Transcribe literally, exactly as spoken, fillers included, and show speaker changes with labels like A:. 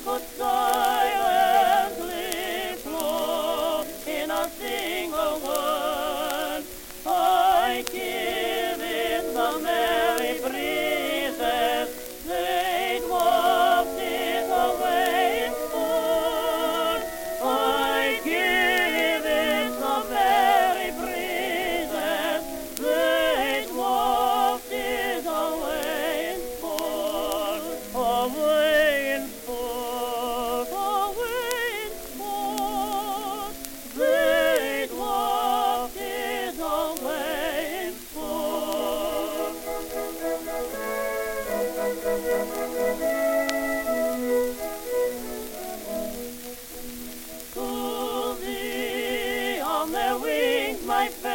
A: could silently flow in a single word. I give it the merry breezes, they wafted away its food. I give it the merry breezes, they wafted away its food. Away in sport, away in sport, they wafted away in sport. To thee on their wings, my